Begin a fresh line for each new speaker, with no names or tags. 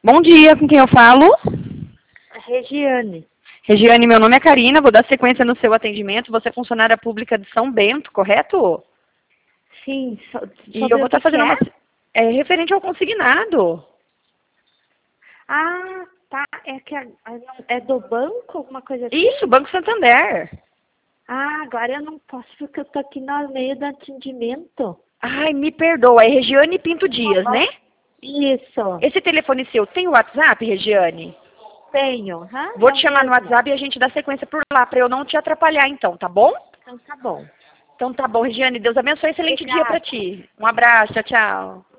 Bom dia, com quem eu falo?
Regiane.
Regiane, meu nome é Karina, vou dar sequência no seu atendimento. Você é funcionária pública de São Bento, correto?
Sim,
E eu vou estar fazendo uma... referente ao consignado.
Ah, tá. É que é do banco, alguma coisa assim?
Isso, Banco Santander.
Ah, agora eu não posso porque eu tô aqui no meio do atendimento.
Ai, me perdoa, é Regiane Pinto Dias, né?
Isso,
Esse telefone seu tem o WhatsApp, Regiane?
tenho.
Vou
É
te
o
chamar no
mesmo.
WhatsApp e a gente dá sequência por lá, para eu não te atrapalhar então, tá bom?
Então tá bom.
Então tá bom, Regiane, Deus abençoe, excelente dia
Obrigada.
para ti. Um abraço, tchau, tchau.